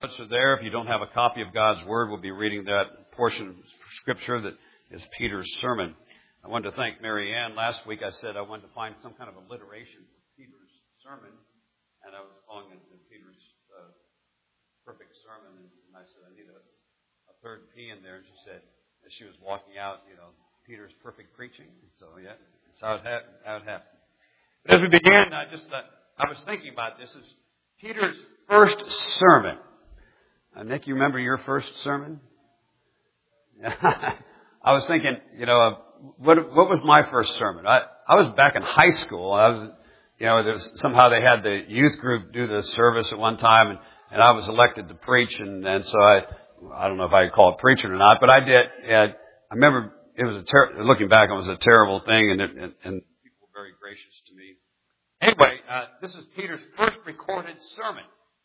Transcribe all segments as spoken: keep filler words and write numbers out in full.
Notes are there. If you don't have a copy of God's Word, we'll be reading that portion of Scripture that is Peter's sermon. I wanted to thank Mary Ann. Last week I said I wanted to find some kind of alliteration for Peter's sermon, and I was calling it Peter's uh, perfect sermon, and I said I need a, a third P in there, and she said, as she was walking out, you know, Peter's perfect preaching. So, yeah, that's how it, ha- how it happened. But as we began, I just uh, I was thinking about this. This is Peter's first sermon. Uh, Nick, you remember your first sermon? I was thinking, you know, uh, what what was my first sermon? I I was back in high school. I was, you know, there was, somehow they had the youth group do the service at one time, and, and I was elected to preach, and, and so I I don't know if I could call it preaching or not, but I did. And I remember it was a ter- looking back, it was a terrible thing, and it, and, and people were very gracious to me. Anyway, uh, this is Peter's first recorded sermon.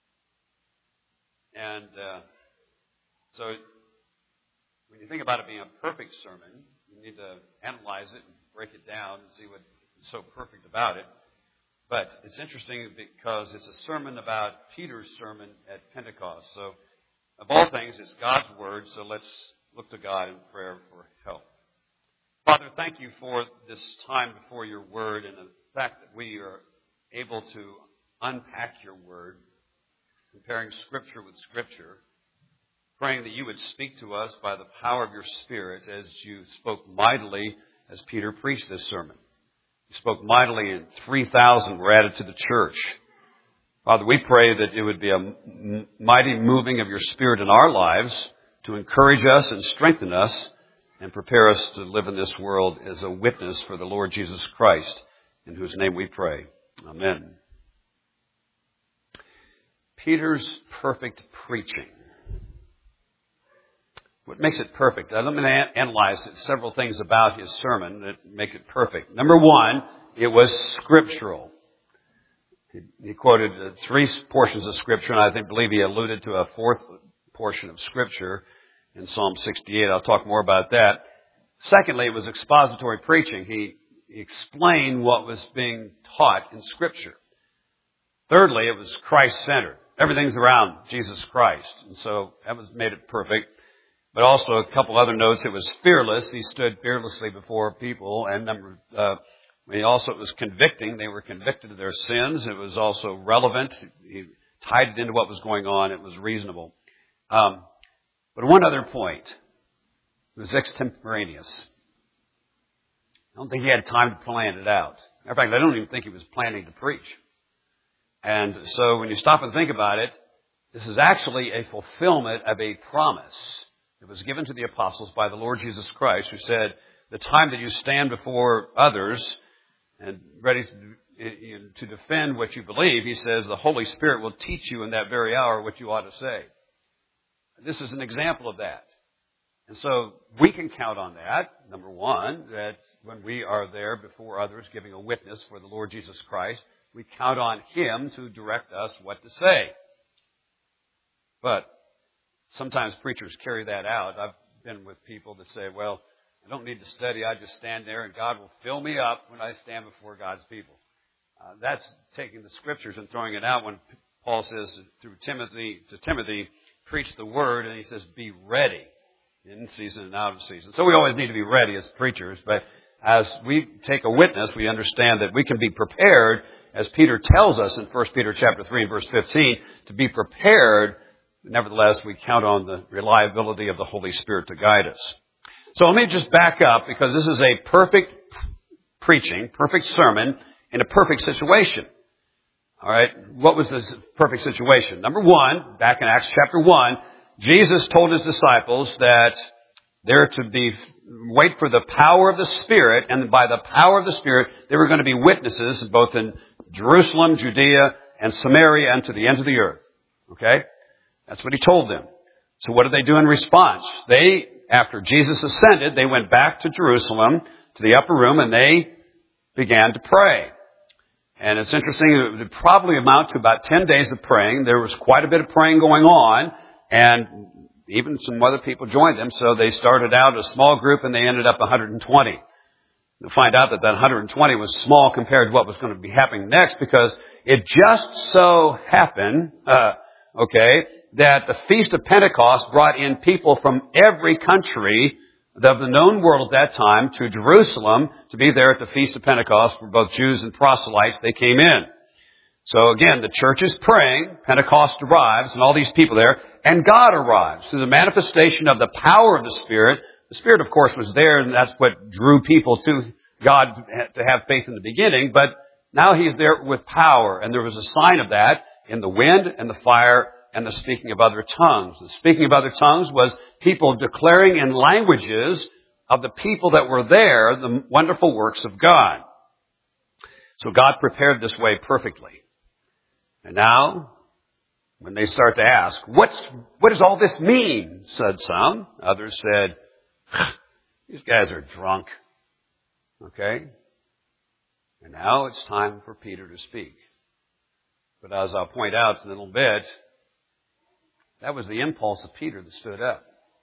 And uh, so when you think about it being a perfect sermon, you need to analyze it and break it down and see what is so perfect about it. But it's interesting because it's a sermon about Peter's sermon at Pentecost. So of all things, it's God's Word, so let's look to God in prayer for help. Father, thank you for this time before your Word and the fact that we are able to unpack your Word, comparing Scripture with Scripture, praying that you would speak to us by the power of your Spirit as you spoke mightily as Peter preached this sermon. You spoke mightily and three thousand were added to the church. Father, we pray that it would be a mighty moving of your Spirit in our lives to encourage us and strengthen us and prepare us to live in this world as a witness for the Lord Jesus Christ, in whose name we pray. Amen. Peter's perfect preaching. What makes it perfect? Uh, let me an- analyze several things about his sermon that make it perfect. Number one, it was scriptural. He, he quoted uh, three portions of Scripture, and I think believe he alluded to a fourth portion of Scripture in Psalm sixty-eight. I'll talk more about that. Secondly, it was expository preaching. He, he explained what was being taught in Scripture. Thirdly, it was Christ-centered. Everything's around Jesus Christ. And so that was made it perfect. But also a couple other notes. It was fearless. He stood fearlessly before people. And number, uh, he also, it was convicting. They were convicted of their sins. It was also relevant. He tied it into what was going on. It was reasonable. Um, but one other point. It was extemporaneous. I don't think he had time to plan it out. In fact, I don't even think he was planning to preach. And so when you stop and think about it, this is actually a fulfillment of a promise that was given to the apostles by the Lord Jesus Christ, who said, the time that you stand before others and ready to, to defend what you believe, he says, the Holy Spirit will teach you in that very hour what you ought to say. This is an example of that. And so we can count on that, number one, that when we are there before others giving a witness for the Lord Jesus Christ, we count on Him to direct us what to say. But sometimes preachers carry that out. I've been with people that say, well, I don't need to study. I just stand there and God will fill me up when I stand before God's people. Uh, that's taking the Scriptures and throwing it out when Paul says through Timothy, to Timothy, preach the Word, and he says, be ready in season and out of season. So we always need to be ready as preachers, but as we take a witness, we understand that we can be prepared, as Peter tells us in First Peter chapter three and verse fifteen, to be prepared. Nevertheless, we count on the reliability of the Holy Spirit to guide us. So let me just back up, because this is a perfect preaching, perfect sermon in a perfect situation. All right, what was this perfect situation? Number one, back in Acts chapter one, Jesus told his disciples that they're to be wait for the power of the Spirit, and by the power of the Spirit, they were going to be witnesses both in Jerusalem, Judea, and Samaria, and to the ends of the earth. Okay? That's what he told them. So what did they do in response? They, after Jesus ascended, they went back to Jerusalem, to the upper room, and they began to pray. And it's interesting, it would probably amount to about ten days of praying. There was quite a bit of praying going on, and even some other people joined them. So they started out a small group, and they ended up one hundred twenty. You'll find out that that one hundred twenty was small compared to what was going to be happening next, because it just so happened, uh, okay, that the Feast of Pentecost brought in people from every country of the known world at that time to Jerusalem to be there at the Feast of Pentecost for both Jews and proselytes. They came in. So again, the church is praying, Pentecost arrives, and all these people there, and God arrives through the manifestation of the power of the Spirit. The Spirit, of course, was there, and that's what drew people to God to have faith in the beginning, but now He's there with power, and there was a sign of that in the wind and the fire and the speaking of other tongues. The speaking of other tongues was people declaring in languages of the people that were there the wonderful works of God. So God prepared this way perfectly. And now, when they start to ask, What's, what does all this mean? Said some. Others said, these guys are drunk. Okay? And now it's time for Peter to speak. But as I'll point out in a little bit, that was the impulse of Peter that stood up.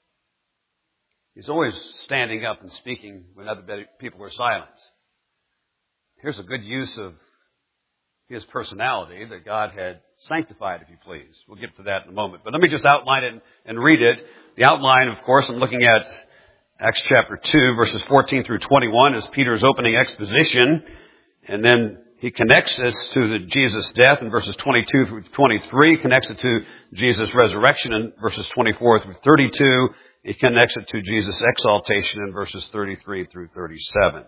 He's always standing up and speaking when other people were silent. Here's a good use of his personality that God had sanctified, if you please. We'll get to that in a moment. But let me just outline it and read it. The outline, of course, I'm looking at Acts chapter two, verses fourteen through twenty-one, is Peter's opening exposition. And then he connects this to the Jesus' death in verses twenty-two through twenty-three, connects it to Jesus' resurrection in verses twenty-four through thirty-two. He connects it to Jesus' exaltation in verses thirty-three through thirty-seven.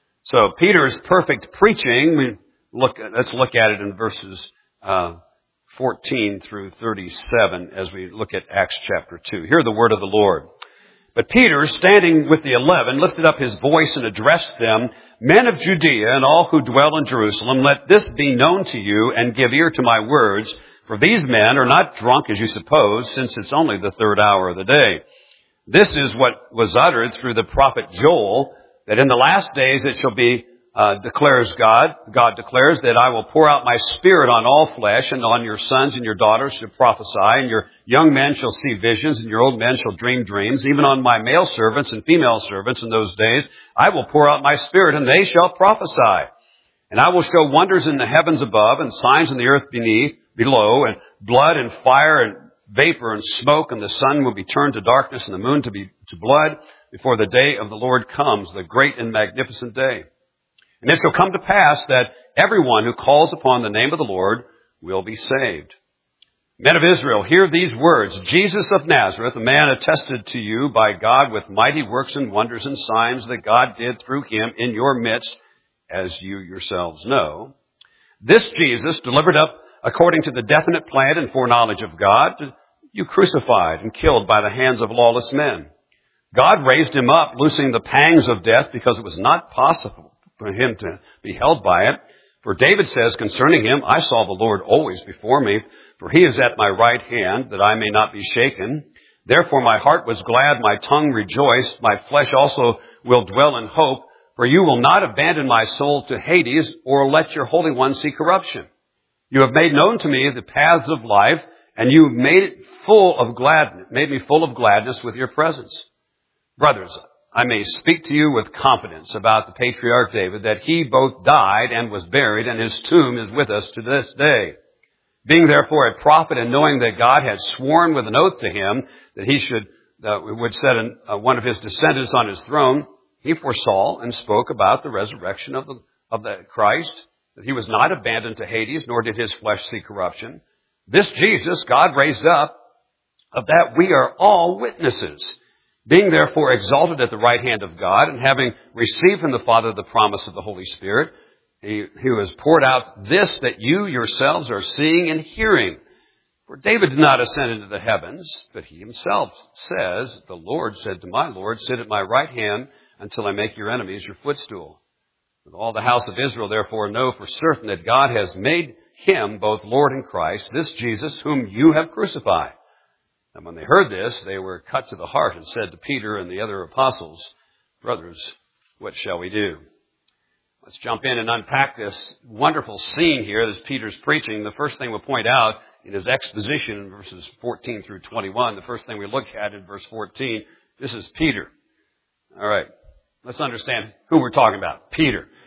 So Peter's perfect preaching, we look, let's look at it in verses uh, fourteen through thirty-seven as we look at Acts chapter two. Hear the word of the Lord. But Peter, standing with the eleven, lifted up his voice and addressed them, Men of Judea and all who dwell in Jerusalem, let this be known to you and give ear to my words, for these men are not drunk as you suppose, since it's only the third hour of the day. This is what was uttered through the prophet Joel, that in the last days it shall be, uh, declares God, God declares that I will pour out my spirit on all flesh, and on your sons and your daughters shall prophesy, and your young men shall see visions, and your old men shall dream dreams. Even on my male servants and female servants in those days, I will pour out my spirit, and they shall prophesy. And I will show wonders in the heavens above, and signs in the earth beneath, below, and blood and fire and vapor and smoke, and the sun will be turned to darkness, and the moon to be to blood, before the day of the Lord comes, the great and magnificent day. And it shall come to pass that everyone who calls upon the name of the Lord will be saved. Men of Israel, hear these words. Jesus of Nazareth, a man attested to you by God with mighty works and wonders and signs that God did through him in your midst, as you yourselves know. This Jesus, delivered up according to the definite plan and foreknowledge of God, you crucified and killed by the hands of lawless men. God raised him up, loosing the pangs of death, because it was not possible for him to be held by it. For David says concerning him, I saw the Lord always before me, for he is at my right hand, that I may not be shaken. Therefore my heart was glad, my tongue rejoiced, my flesh also will dwell in hope, for you will not abandon my soul to Hades, or let your Holy One see corruption. You have made known to me the paths of life, and you have made it full of gladness, made me full of gladness with your presence. Brothers, I may speak to you with confidence about the patriarch David, that he both died and was buried, and his tomb is with us to this day. Being therefore a prophet, and knowing that God had sworn with an oath to him that he should uh, would set an, uh, one of his descendants on his throne, he foresaw and spoke about the resurrection of the of the Christ, that he was not abandoned to Hades, nor did his flesh see corruption. This Jesus God raised up, of that we are all witnesses. Being therefore exalted at the right hand of God, and having received from the Father the promise of the Holy Spirit, he, who has poured out this that you yourselves are seeing and hearing. For David did not ascend into the heavens, but he himself says, the Lord said to my Lord, sit at my right hand until I make your enemies your footstool. And all the house of Israel therefore know for certain that God has made him both Lord and Christ, this Jesus whom you have crucified. And when they heard this, they were cut to the heart and said to Peter and the other apostles, Brothers, what shall we do? Let's jump in and unpack this wonderful scene here as Peter's preaching. The first thing we'll point out in his exposition in verses fourteen through twenty-one, the first thing we look at in verse fourteen, this is Peter. All right, let's understand who we're talking about. Peter.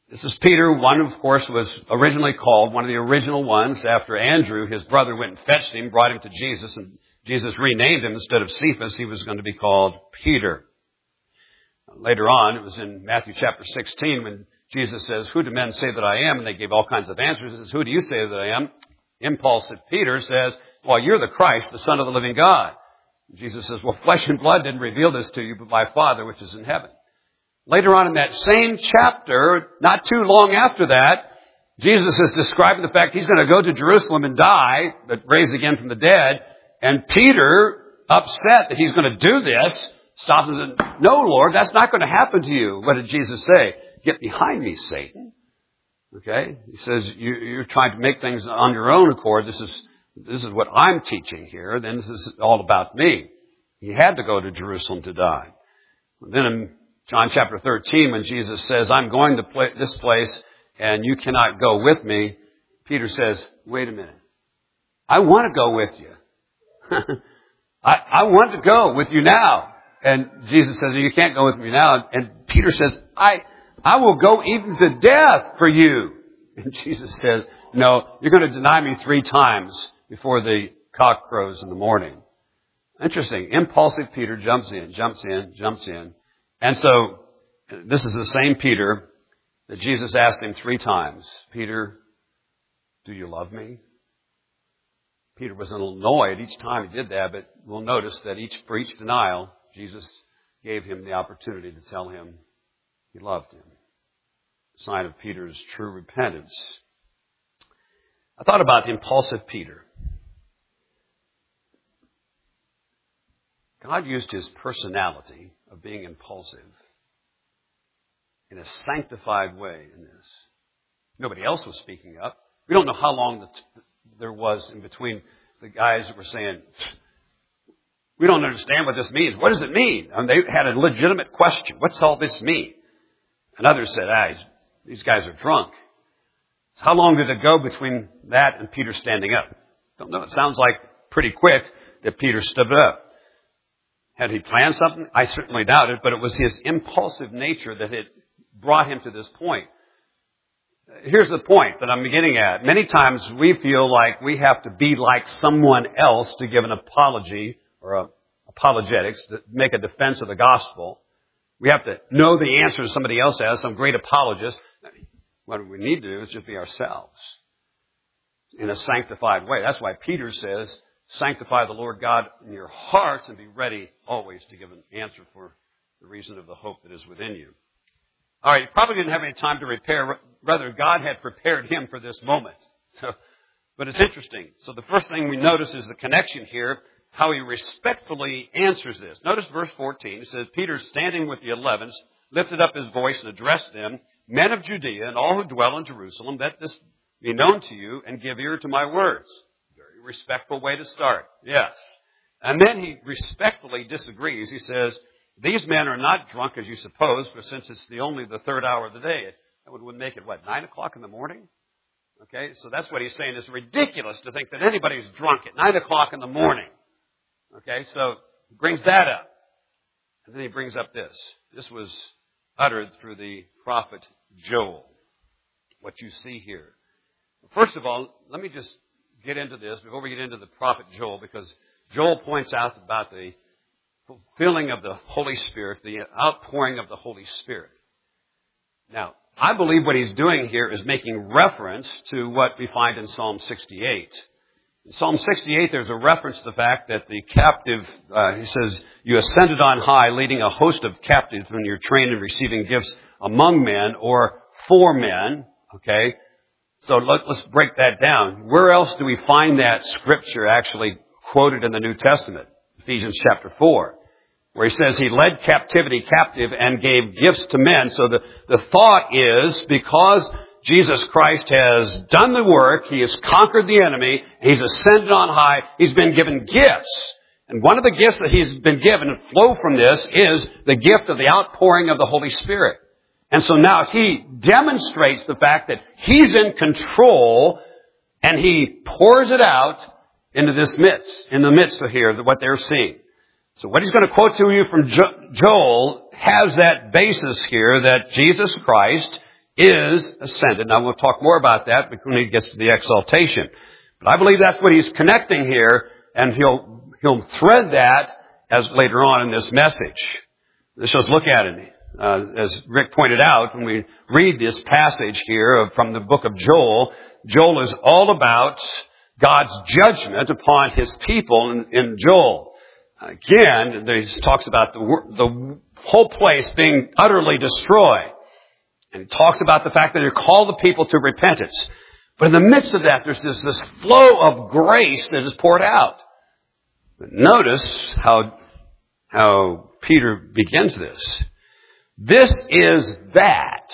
This is Peter. One, of course, was originally called, one of the original ones, after Andrew, his brother, went and fetched him, brought him to Jesus, and Jesus renamed him. Instead of Cephas, he was going to be called Peter. Later on, it was in Matthew chapter sixteen when Jesus says, who do men say that I am? And they gave all kinds of answers. He says, who do you say that I am? Impulsive Peter says, well, you're the Christ, the Son of the living God. Jesus says, well, flesh and blood didn't reveal this to you, but my Father which is in heaven. Later on in that same chapter, not too long after that, Jesus is describing the fact he's going to go to Jerusalem and die, but raise again from the dead. And Peter, upset that he's going to do this, stops and says, no, Lord, that's not going to happen to you. What did Jesus say? Get behind me, Satan. Okay? He says, you, you're trying to make things on your own accord. This is, this is what I'm teaching here. Then this is all about me. He had to go to Jerusalem to die. And then in John chapter thirteen, when Jesus says, I'm going to play this place and you cannot go with me, Peter says, wait a minute. I want to go with you. I, I want to go with you now. And Jesus says, you can't go with me now. And Peter says, I, I will go even to death for you. And Jesus says, no, you're going to deny me three times before the cock crows in the morning. Interesting. Impulsive Peter jumps in, jumps in, jumps in. And so, this is the same Peter that Jesus asked him three times, Peter, do you love me? Peter was annoyed each time he did that, but we'll notice that each, for each denial, Jesus gave him the opportunity to tell him he loved him. A sign of Peter's true repentance. I thought about the impulsive Peter. God used his personality of being impulsive in a sanctified way in this. Nobody else was speaking up. We don't know how long the t- there was in between the guys that were saying, we don't understand what this means. What does it mean? And they had a legitimate question. What's all this mean? And others said, ah, these guys are drunk. So how long did it go between that and Peter standing up? Don't know. It sounds like pretty quick that Peter stood up. Had he planned something? I certainly doubt it, but it was his impulsive nature that had brought him to this point. Here's the point that I'm getting at. Many times we feel like we have to be like someone else to give an apology or a apologetics, to make a defense of the gospel. We have to know the answer somebody else has, some great apologist. What we need to do is just be ourselves in a sanctified way. That's why Peter says, sanctify the Lord God in your hearts and be ready always to give an answer for the reason of the hope that is within you. All right, he probably didn't have any time to repair. Rather, God had prepared him for this moment. So, but it's interesting. So the first thing we notice is the connection here, how he respectfully answers this. Notice verse fourteen. It says, Peter, standing with the eleven, lifted up his voice and addressed them, men of Judea and all who dwell in Jerusalem, let this be known to you and give ear to my words. Very respectful way to start. Yes. And then he respectfully disagrees. He says, these men are not drunk as you suppose, for since it's the only the third hour of the day, that would make it, what, nine o'clock in the morning? Okay, so that's what he's saying. It's ridiculous to think that anybody's drunk at nine o'clock in the morning. Okay, so he brings that up. And then he brings up this. This was uttered through the prophet Joel. What you see here. First of all, let me just get into this before we get into the prophet Joel, because Joel points out about the fulfilling of the Holy Spirit, the outpouring of the Holy Spirit. Now, I believe what he's doing here is making reference to what we find in Psalm sixty-eight. In Psalm sixty-eight, there's a reference to the fact that the captive, uh, he says, you ascended on high, leading a host of captives when you're trained in receiving gifts among men or for men. Okay? So let, let's break that down. Where else do we find that scripture actually quoted in the New Testament? Ephesians chapter four. Where he says he led captivity captive and gave gifts to men. So the, the thought is, because Jesus Christ has done the work, he has conquered the enemy, he's ascended on high, he's been given gifts. And one of the gifts that he's been given and flow from this is the gift of the outpouring of the Holy Spirit. And so now he demonstrates the fact that he's in control and he pours it out into this midst, in the midst of here, what they're seeing. So what he's going to quote to you from Joel has that basis here that Jesus Christ is ascended. Now we'll talk more about that when he gets to the exaltation. But I believe that's what he's connecting here, and he'll he'll thread that as later on in this message. Let's just look at it. Uh, as Rick pointed out, when we read this passage here from the book of Joel, Joel is all about God's judgment upon his people in, in Joel. Again, he talks about the, the whole place being utterly destroyed. And he talks about the fact that he called the people to repentance. But in the midst of that, there's this, this flow of grace that is poured out. But notice how, how Peter begins this. This is that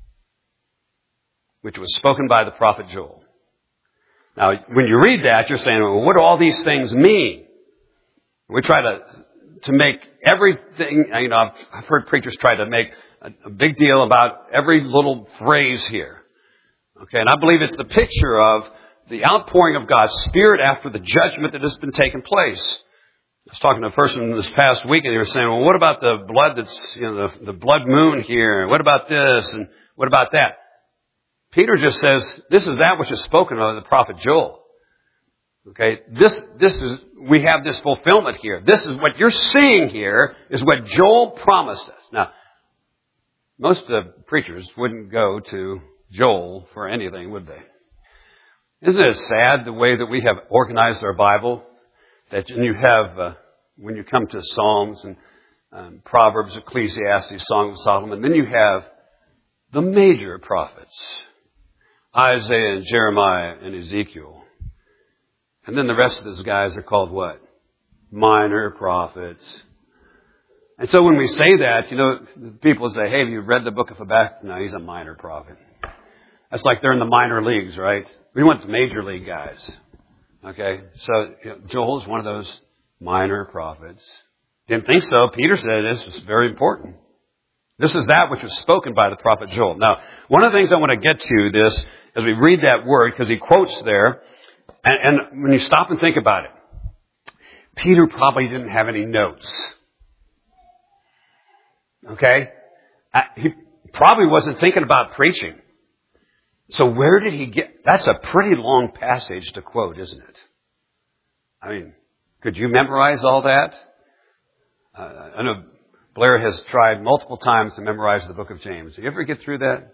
which was spoken by the prophet Joel. Now, when you read that, you're saying, well, what do all these things mean? We try to to make everything, you know, I've, I've heard preachers try to make a, a big deal about every little phrase here. Okay, and I believe it's the picture of the outpouring of God's Spirit after the judgment that has been taking place. I was talking to a person this past week, and they were saying, well, what about the blood that's, you know, the, the blood moon here? And what about this? And what about that? Peter just says, this is that which is spoken of the prophet Joel. Okay, this, this is, we have this fulfillment here. This is what you're seeing here is what Joel promised us. Now, most uh, preachers wouldn't go to Joel for anything, would they? Isn't it sad the way that we have organized our Bible? That you have, uh, when you come to Psalms and um, Proverbs, Ecclesiastes, Song of Solomon, then you have the major prophets, Isaiah and Jeremiah and Ezekiel. And then the rest of those guys are called what? Minor prophets. And so when we say that, you know, people say, hey, have you read the book of Habakkuk? No, he's a minor prophet. That's like they're in the minor leagues, right? We want the major league guys. Okay? So you know, Joel is one of those minor prophets. Didn't think so. Peter said this was very important. This is that which was spoken by the prophet Joel. Now, one of the things I want to get to this as we read that word, because he quotes there, and, and when you stop and think about it, Peter probably didn't have any notes. Okay? He probably wasn't thinking about preaching. So where did he get... That's a pretty long passage to quote, isn't it? I mean, could you memorize all that? Uh, I know Blair has tried multiple times to memorize the book of James. Did you ever get through that?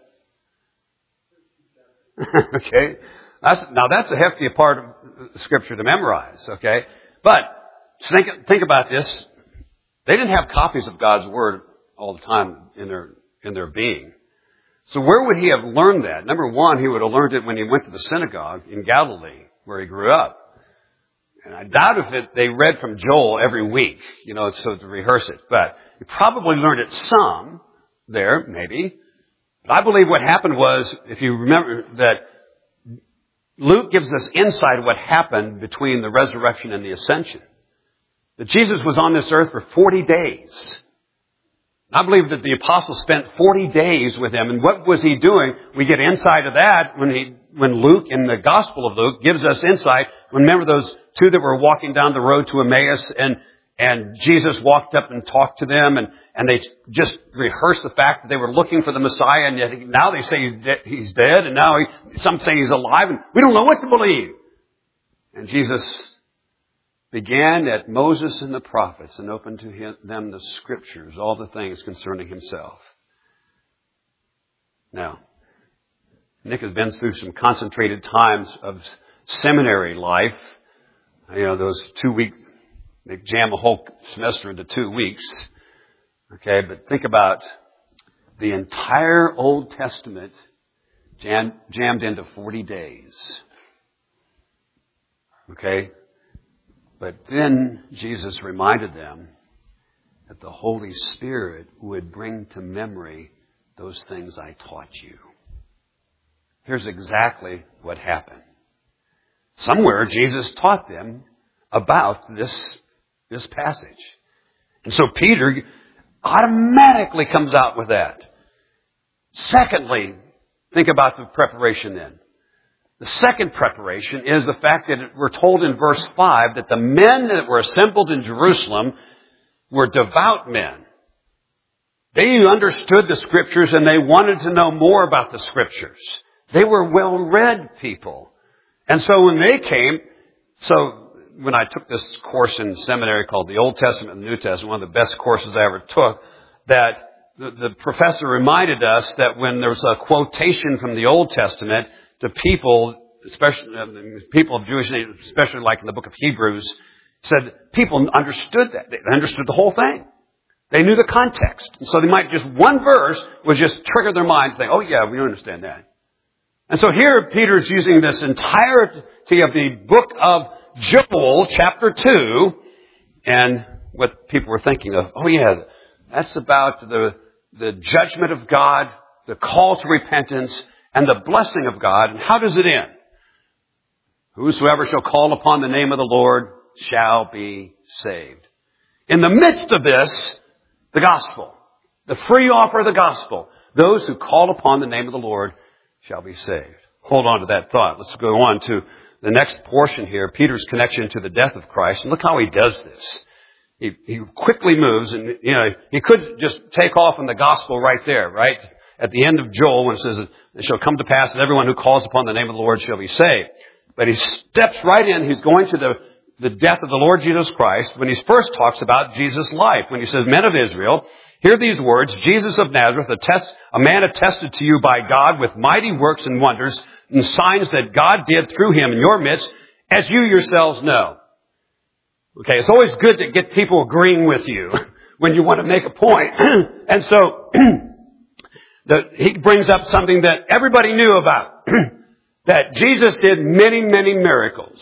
Okay. That's, now that's a hefty part of Scripture to memorize, okay? But think, think about this. They didn't have copies of God's Word all the time in their, in their being. So where would he have learned that? Number one, he would have learned it when he went to the synagogue in Galilee, where he grew up. And I doubt if it, they read from Joel every week, you know, so to rehearse it. But he probably learned it some there, maybe. But I believe what happened was, if you remember that Luke gives us insight of what happened between the resurrection and the ascension. That Jesus was on this earth for forty days. I believe that the apostles spent forty days with him. And what was he doing? We get insight of that when he, when Luke, in the Gospel of Luke, gives us insight. Remember those two that were walking down the road to Emmaus, and, and Jesus walked up and talked to them, and, and they just rehearsed the fact that they were looking for the Messiah, and yet now they say he's, de- he's dead, and now he, some say he's alive, and we don't know what to believe. And Jesus began at Moses and the prophets and opened to him, them the Scriptures, all the things concerning himself. Now, Nick has been through some concentrated times of seminary life. You know, those two weeks, they jam a whole semester into two weeks. Okay, but think about the entire Old Testament jam, jammed into forty days. Okay? But then Jesus reminded them that the Holy Spirit would bring to memory those things I taught you. Here's exactly what happened. Somewhere Jesus taught them about this, this passage. And so Peter automatically comes out with that. Secondly, think about the preparation then. The second preparation is the fact that we're told in verse five that the men that were assembled in Jerusalem were devout men. They understood the Scriptures and they wanted to know more about the Scriptures. They were well-read people. And so when they came, so when I took this course in seminary called the Old Testament and the New Testament, one of the best courses I ever took, that the, the professor reminded us that when there was a quotation from the Old Testament to people, especially uh, people of Jewish name, especially like in the book of Hebrews, said people understood that. They understood the whole thing. They knew the context. And so they might just, one verse would just trigger their mind saying, oh yeah, we understand that. And so here Peter's using this entirety of the book of Joel, chapter two, and what people were thinking of, oh yeah, that's about the, the judgment of God, the call to repentance, and the blessing of God. And how does it end? Whosoever shall call upon the name of the Lord shall be saved. In the midst of this, the gospel, the free offer of the gospel, those who call upon the name of the Lord shall be saved. Hold on to that thought. Let's go on to the next portion here, Peter's connection to the death of Christ. And look how he does this. He, he quickly moves, and you know he could just take off on the gospel right there, right? At the end of Joel, when it says, it shall come to pass that everyone who calls upon the name of the Lord shall be saved. But he steps right in. He's going to the, the death of the Lord Jesus Christ when he first talks about Jesus' life. When he says, men of Israel, hear these words, Jesus of Nazareth, a, test, a man attested to you by God with mighty works and wonders and signs that God did through him in your midst, as you yourselves know. Okay, it's always good to get people agreeing with you when you want to make a point. And so the, he brings up something that everybody knew about, that Jesus did many, many miracles.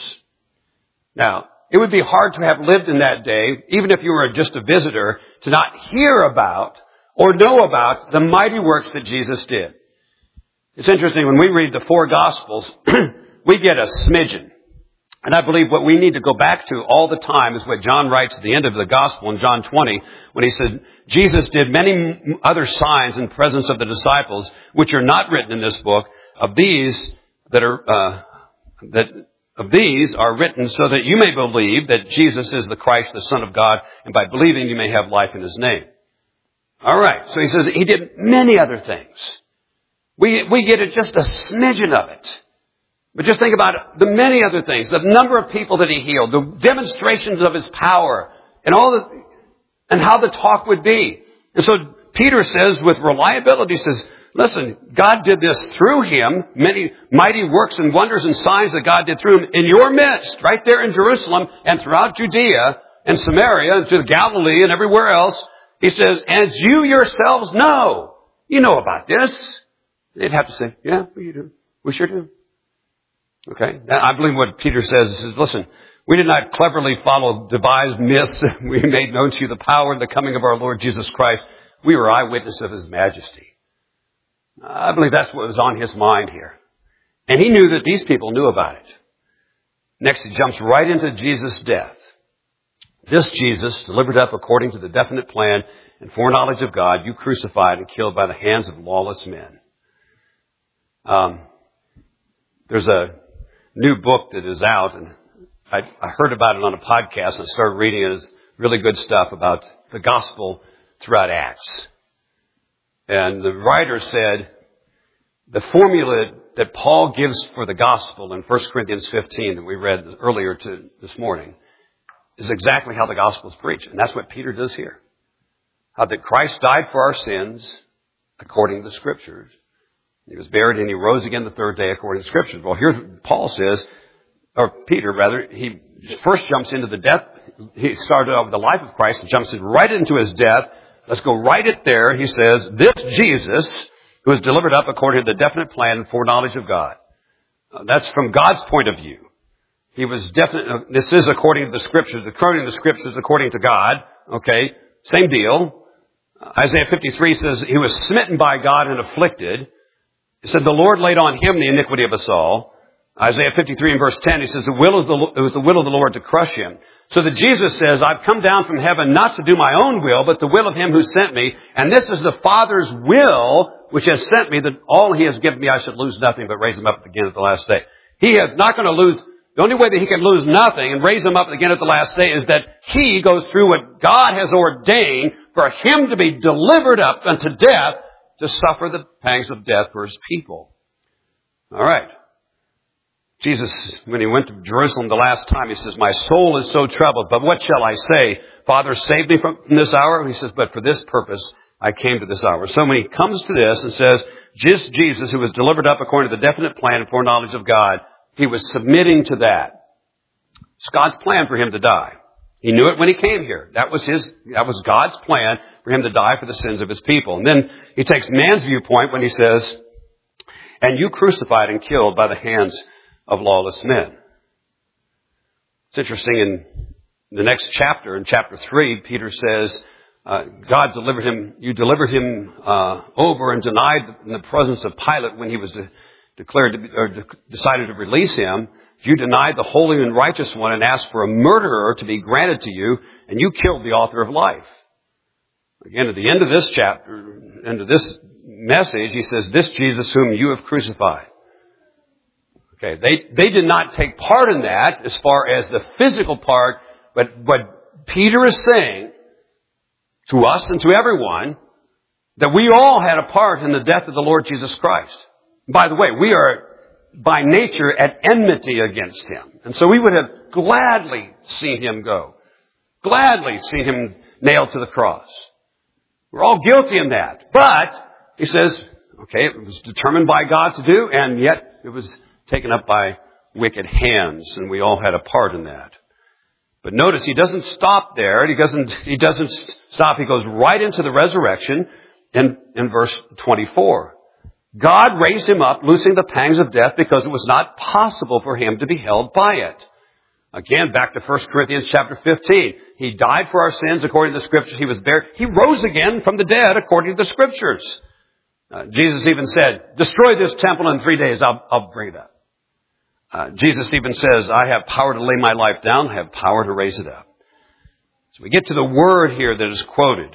Now, it would be hard to have lived in that day, even if you were just a visitor, to not hear about or know about the mighty works that Jesus did. It's interesting, when we read the four Gospels, we get a smidgen. And I believe what we need to go back to all the time is what John writes at the end of the Gospel in John twenty, when he said, Jesus did many other signs in presence of the disciples, which are not written in this book. Of these that are, uh, that of these are written so that you may believe that Jesus is the Christ, the Son of God, and by believing you may have life in his name. All right. So he says he did many other things. We, we get it just a smidgen of it. But just think about it, the many other things, the number of people that he healed, the demonstrations of his power, and all the, and how the talk would be. And so Peter says with reliability, says, listen, God did this through him, many mighty works and wonders and signs that God did through him in your midst, right there in Jerusalem and throughout Judea and Samaria and to Galilee and everywhere else. He says, as you yourselves know, you know about this. They'd have to say, yeah, we do. We sure do. Okay. Now, I believe what Peter says. He says, listen, we did not cleverly follow devised myths. We made known to you the power and the coming of our Lord Jesus Christ. We were eyewitnesses of his majesty. I believe that's what was on his mind here. And he knew that these people knew about it. Next, he jumps right into Jesus' death. This Jesus, delivered up according to the definite plan and foreknowledge of God, you crucified and killed by the hands of lawless men. Um, there's a new book that is out, and I, I heard about it on a podcast and started reading it. It's really good stuff about the gospel throughout Acts. And the writer said the formula that Paul gives for the gospel in First Corinthians fifteen that we read earlier to this morning is exactly how the gospel is preached. And that's what Peter does here. How that Christ died for our sins according to the Scriptures. He was buried and he rose again the third day according to the Scriptures. Well, here's what Paul says, or Peter rather, he first jumps into the death. He started off with the life of Christ and jumps in right into his death. Let's go right it there. He says, this Jesus, who was delivered up according to the definite plan and foreknowledge of God. Uh, that's from God's point of view. He was definite. Uh, this is according to the Scriptures. According to the Scriptures, according to God. Okay, same deal. Uh, Isaiah fifty-three says he was smitten by God and afflicted. It said the Lord laid on him the iniquity of us all. Isaiah fifty-three and verse ten, he says the will of the, it was the will of the Lord to crush him. So that Jesus says, I've come down from heaven not to do my own will, but the will of him who sent me. And this is the Father's will which has sent me, that all he has given me I should lose nothing but raise him up again at the last day. He is not going to lose The only way that he can lose nothing and raise him up again at the last day is that he goes through what God has ordained for him to be delivered up unto death to suffer the pangs of death for his people. All right. Jesus, when he went to Jerusalem the last time, he says, my soul is so troubled, but what shall I say? Father, save me from this hour. He says, but for this purpose I came to this hour. So when he comes to this and says, just Jesus, who was delivered up according to the definite plan and foreknowledge of God, he was submitting to that. It's God's plan for him to die. He knew it when he came here. That was his, that was God's plan for him to die for the sins of his people. And then he takes man's viewpoint when he says, and you crucified and killed by the hands of lawless men. It's interesting, in the next chapter, in chapter three, Peter says, uh, God delivered him, you delivered him uh, over and denied in the presence of Pilate when he was de- declared to be, or de- decided to release him. You denied the holy and righteous one and asked for a murderer to be granted to you, and you killed the author of life. Again, at the end of this chapter, end of this message, he says, this Jesus whom you have crucified. Okay, they, they did not take part in that as far as the physical part, but what Peter is saying to us and to everyone, that we all had a part in the death of the Lord Jesus Christ. By the way, we are by nature at enmity against him. And so we would have gladly seen him go. Gladly seen him nailed to the cross. We're all guilty in that. But, he says, okay, it was determined by God to do, and yet it was taken up by wicked hands, and we all had a part in that. But notice, he doesn't stop there. He doesn't, he doesn't stop. He goes right into the resurrection in, in verse twenty-four. God raised him up, loosing the pangs of death, because it was not possible for him to be held by it. Again, back to First Corinthians chapter fifteen. He died for our sins according to the Scriptures. He was buried. He rose again from the dead according to the Scriptures. Uh, Jesus even said, destroy this temple in three days. I'll, I'll bring it up. Uh, Jesus even says, I have power to lay my life down. I have power to raise it up. So we get to the word here that is quoted.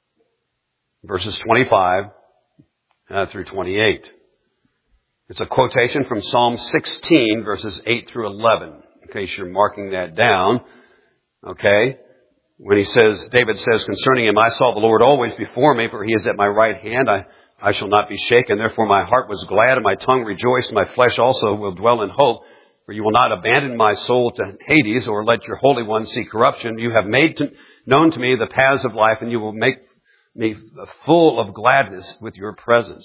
Verses twenty-five uh, through twenty-eight. It's a quotation from Psalm sixteen, verses eight through eleven. In case you're marking that down. Okay. When he says, David says concerning him, I saw the Lord always before me, for he is at my right hand. I I shall not be shaken. Therefore my heart was glad and my tongue rejoiced. My flesh also will dwell in hope. For you will not abandon my soul to Hades or let your Holy One see corruption. You have made to, known to me the paths of life, and you will make me full of gladness with your presence.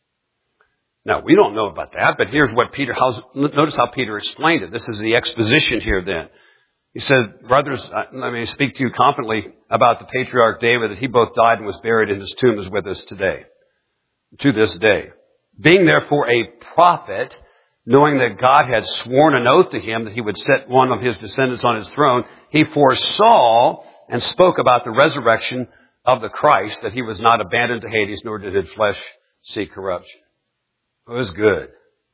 Now, we don't know about that, but here's what Peter, how's, notice how Peter explained it. This is the exposition here then. He said, brothers, let me speak to you confidently about the patriarch David, that he both died and was buried, and his tomb is with us today. To this day. Being therefore a prophet, knowing that God had sworn an oath to him that he would set one of his descendants on his throne, he foresaw and spoke about the resurrection of the Christ, that he was not abandoned to Hades, nor did his flesh see corruption. It was good.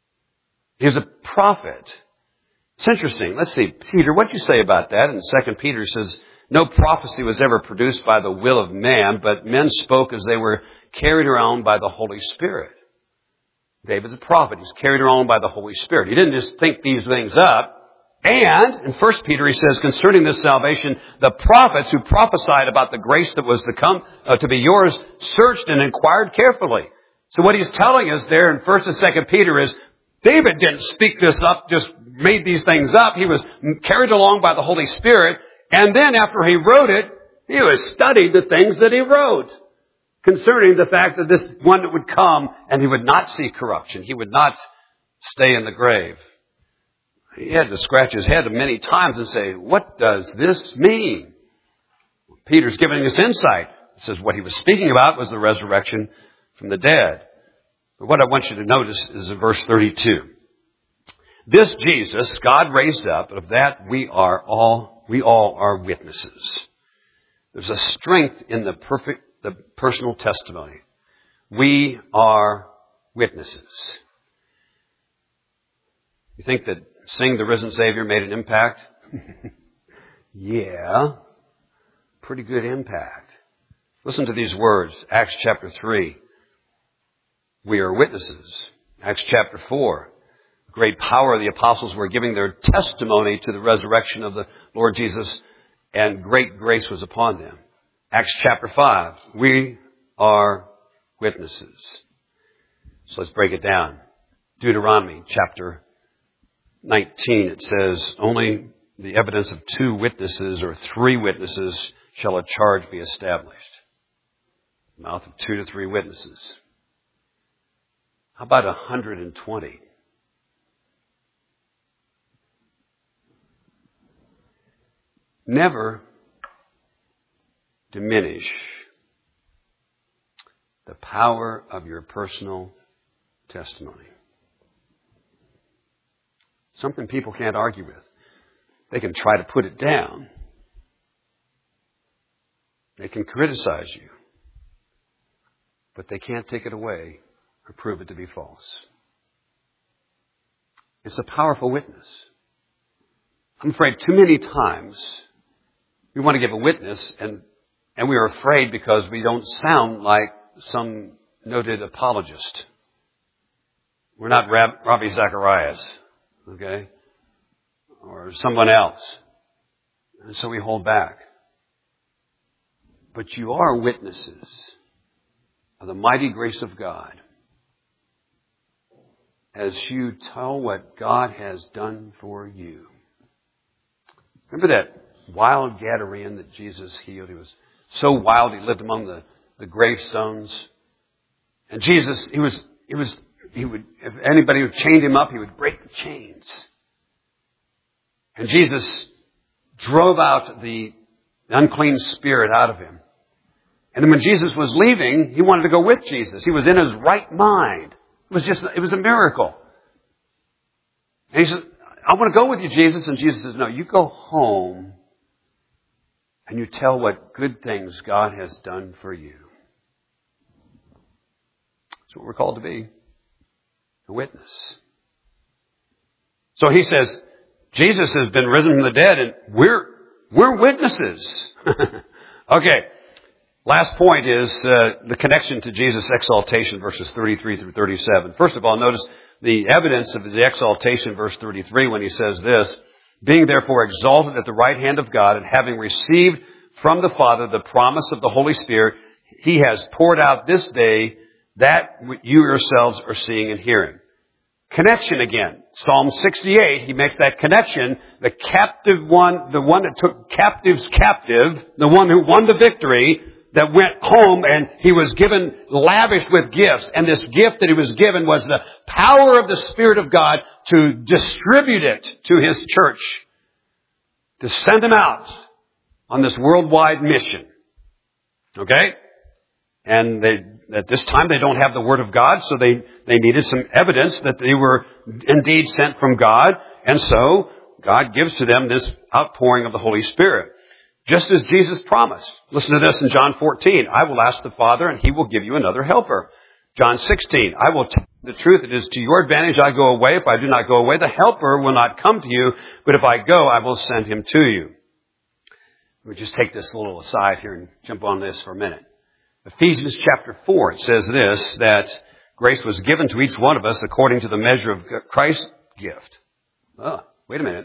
He was a prophet. It's interesting. Let's see. Peter, what do you say about that? In Second Peter says, no prophecy was ever produced by the will of man, but men spoke as they were carried around by the Holy Spirit. David's a prophet. He's carried around by the Holy Spirit. He didn't just think these things up. And in First Peter he says, concerning this salvation, the prophets who prophesied about the grace that was to come uh, to be yours searched and inquired carefully. So what he's telling us there in First and Second Peter is, David didn't speak this up, just made these things up. He was carried along by the Holy Spirit. And then after he wrote it, he was studied the things that he wrote concerning the fact that this one that would come and he would not see corruption. He would not stay in the grave. He had to scratch his head many times and say, what does this mean? Peter's giving us insight. He says what he was speaking about was the resurrection from the dead. But what I want you to notice is in verse thirty-two. This Jesus, God raised up, of that we are all, we all are witnesses. There's a strength in the perfect, the personal testimony. We are witnesses. You think that seeing the risen Savior made an impact? Yeah. Pretty good impact. Listen to these words. Acts chapter three. We are witnesses. Acts chapter four. great power. The apostles were giving their testimony to the resurrection of the Lord Jesus, and great grace was upon them. Acts chapter five, we are witnesses. So let's break it down. Deuteronomy chapter nineteen, it says, only the evidence of two witnesses or three witnesses shall a charge be established. Mouth of two to three witnesses. How about one hundred twenty? Never diminish the power of your personal testimony. Something people can't argue with. They can try to put it down. They can criticize you. But they can't take it away or prove it to be false. It's a powerful witness. I'm afraid too many times we want to give a witness and, and we are afraid because we don't sound like some noted apologist. We're not Rab, Ravi Zacharias, okay? Or someone else. And so we hold back. But you are witnesses of the mighty grace of God as you tell what God has done for you. Remember that wild Gadarene that Jesus healed? He was so wild he lived among the, the gravestones. And Jesus, he was, he was, he would, if anybody would chain him up, he would break the chains. And Jesus drove out the unclean spirit out of him. And then when Jesus was leaving, he wanted to go with Jesus. He was in his right mind. It was just, it was a miracle. And he said, I want to go with you, Jesus. And Jesus says, no, you go home and you tell what good things God has done for you. That's what we're called to be. A witness. So he says, Jesus has been risen from the dead and we're, we're witnesses. Okay. Last point is uh, the connection to Jesus' exaltation, verses thirty-three through thirty-seven. First of all, notice the evidence of the exaltation, verse thirty-three, when he says this, being therefore exalted at the right hand of God and having received from the Father the promise of the Holy Spirit, he has poured out this day that you yourselves are seeing and hearing. Connection again. Psalm sixty-eight, he makes that connection. The captive one, the one that took captives captive, the one who won the victory, that went home and he was given, lavished with gifts. And this gift that he was given was the power of the Spirit of God to distribute it to his church. To send them out on this worldwide mission. Okay? And they, at this time they don't have the Word of God, so they, they needed some evidence that they were indeed sent from God. And so God gives to them this outpouring of the Holy Spirit. Just as Jesus promised. Listen to this in John fourteen. I will ask the Father and he will give you another helper. John sixteen. I will tell you the truth. It is to your advantage I go away. If I do not go away, the helper will not come to you. But if I go, I will send him to you. Let me just take this little aside here and jump on this for a minute. Ephesians chapter four, it says this, that grace was given to each one of us according to the measure of Christ's gift. Oh, wait a minute.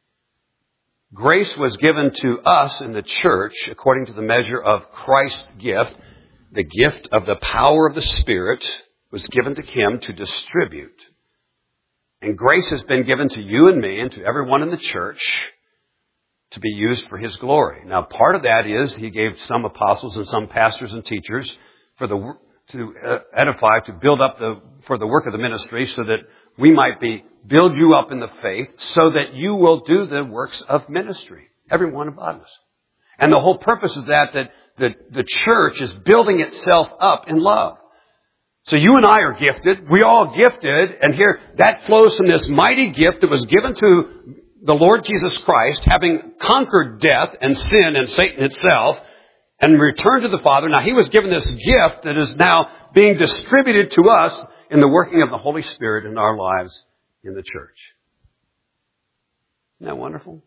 Grace was given to us in the church according to the measure of Christ's gift. The gift of the power of the Spirit was given to him to distribute. And grace has been given to you and me and to everyone in the church to be used for his glory. Now, part of that is he gave some apostles and some pastors and teachers for the to edify, to build up the for the work of the ministry, so that we might be build you up in the faith, so that you will do the works of ministry. Every one of us. And the whole purpose is that that the, the church is building itself up in love. So you and I are gifted. We all gifted, and here that flows from this mighty gift that was given to the Lord Jesus Christ, having conquered death and sin and Satan itself, and returned to the Father. Now, he was given this gift that is now being distributed to us in the working of the Holy Spirit in our lives in the church. Isn't that wonderful?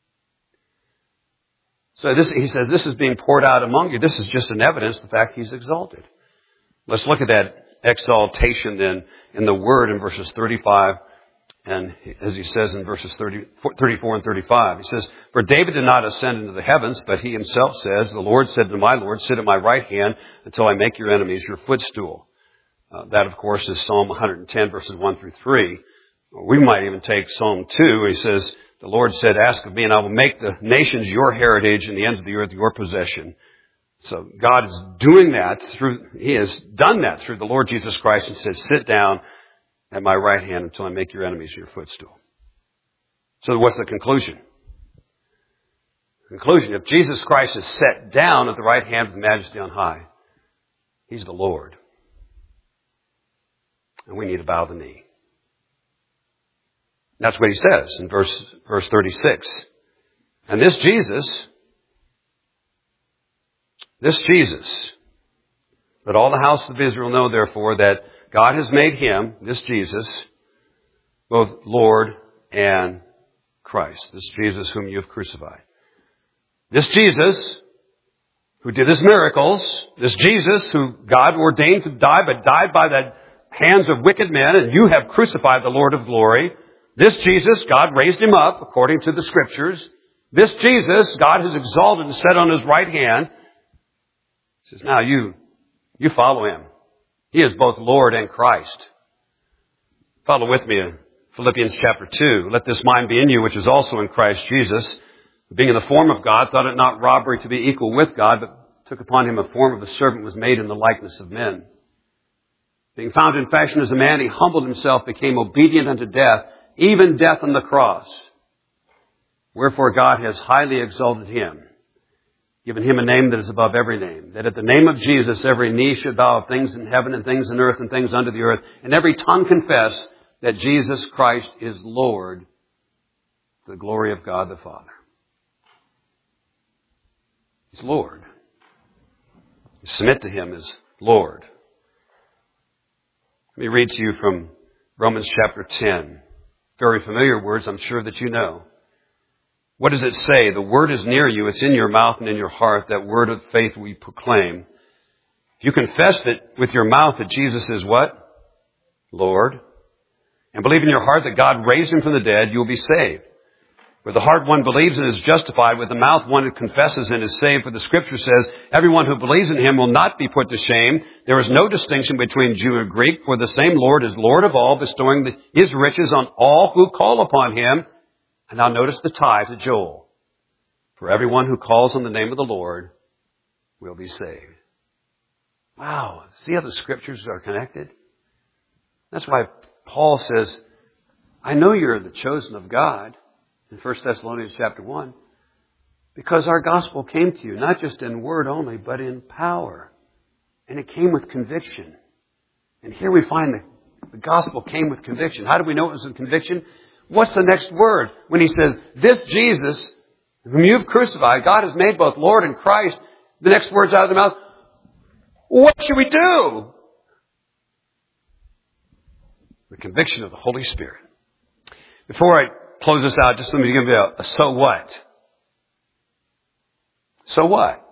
So this, he says, this is being poured out among you. This is just an evidence of the fact he's exalted. Let's look at that exaltation then in the Word in verses thirty-five And as he says in verses thirty, thirty-four and thirty-five, he says, "For David did not ascend into the heavens, but he himself says, 'The Lord said to my Lord, sit at my right hand until I make your enemies your footstool.'" Uh, that, of course, is Psalm one hundred ten, verses one through three. We might even take Psalm two, where he says, "The Lord said, ask of me, and I will make the nations your heritage and the ends of the earth your possession." So God is doing that through, He has done that through the Lord Jesus Christ, and says, "Sit down at my right hand until I make your enemies your footstool." So what's the conclusion? Conclusion, if Jesus Christ is set down at the right hand of the Majesty on high, He's the Lord. And we need to bow the knee. That's what He says in verse, verse thirty-six. And this Jesus, this Jesus, let all the house of Israel know, therefore, that God has made Him, this Jesus, both Lord and Christ. This Jesus whom you have crucified. This Jesus who did His miracles. This Jesus who God ordained to die, but died by the hands of wicked men, and you have crucified the Lord of glory. This Jesus, God raised Him up according to the Scriptures. This Jesus, God has exalted and set on His right hand. He says, now you, you follow Him. He is both Lord and Christ. Follow with me in Philippians chapter two. "Let this mind be in you, which is also in Christ Jesus, who being in the form of God, thought it not robbery to be equal with God, but took upon Him a form of a servant, was made in the likeness of men. Being found in fashion as a man, He humbled Himself, became obedient unto death, even death on the cross. Wherefore God has highly exalted Him, given Him a name that is above every name, that at the name of Jesus every knee should bow of things in heaven and things in earth and things under the earth, and every tongue confess that Jesus Christ is Lord, to the glory of God the Father." He's Lord. You submit to Him as Lord. Let me read to you from Romans chapter ten. Very familiar words, I'm sure that you know. What does it say? "The word is near you. It's in your mouth and in your heart. That word of faith we proclaim. If you confess that with your mouth that Jesus is" what? "Lord. And believe in your heart that God raised Him from the dead, you will be saved. With the heart one believes and is justified. With the mouth one confesses and is saved. For the Scripture says, everyone who believes in Him will not be put to shame. There is no distinction between Jew and Greek, for the same Lord is Lord of all, bestowing the, His riches on all who call upon Him." And now notice the tie to Joel. "For everyone who calls on the name of the Lord will be saved." Wow. See how the Scriptures are connected? That's why Paul says, "I know you're the chosen of God," in First Thessalonians chapter one, "because our gospel came to you, not just in word only, but in power. And it came with conviction." And here we find the, the gospel came with conviction. How do we know it was with conviction? What's the next word? When he says, "This Jesus, whom you've crucified, God has made both Lord and Christ," the next word's out of their mouth. What should we do? The conviction of the Holy Spirit. Before I close this out, just let me give you a, a so what. So what?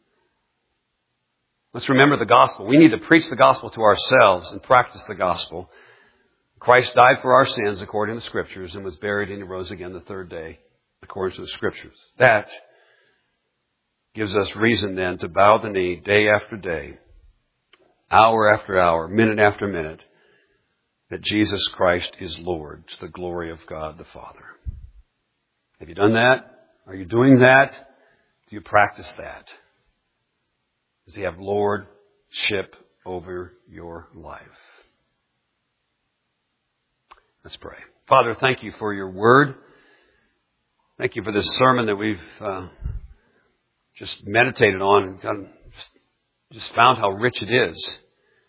Let's remember the gospel. We need to preach the gospel to ourselves and practice the gospel. Christ died for our sins according to the Scriptures and was buried and He rose again the third day according to the Scriptures. That gives us reason then to bow the knee day after day, hour after hour, minute after minute, that Jesus Christ is Lord, to the glory of God the Father. Have you done that? Are you doing that? Do you practice that? Does He have lordship over your life? Let's pray. Father, thank You for Your word. Thank You for this sermon that we've uh, just meditated on and got, just, just found how rich it is.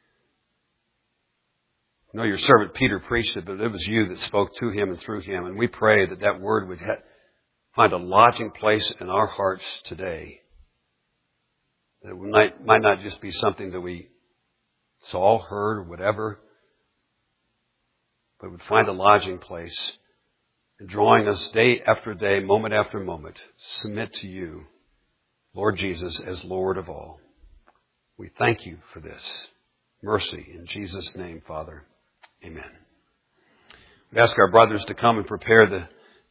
I know Your servant Peter preached it, but it was You that spoke to him and through him. And we pray that that word would ha- find a lodging place in our hearts today. That it might, might not just be something that we saw, heard, or whatever, but would find a lodging place and drawing us day after day, moment after moment, submit to You, Lord Jesus, as Lord of all. We thank You for this mercy. In Jesus' name, Father. Amen. We ask our brothers to come and prepare the